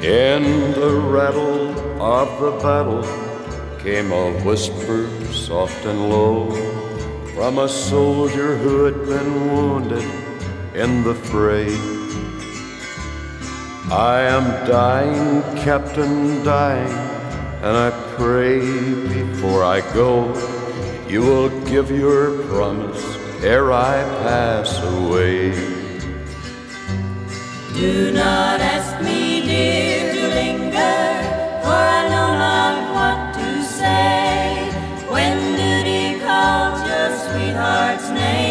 In the rattle of the battle came a whisper soft and low from a soldier who had been wounded in the fray. I am dying, Captain, dying, and I pray before I go you will give your promise ere I pass away. Do not ask me, dear, to linger, for I know not what to say when duty calls your sweetheart's name.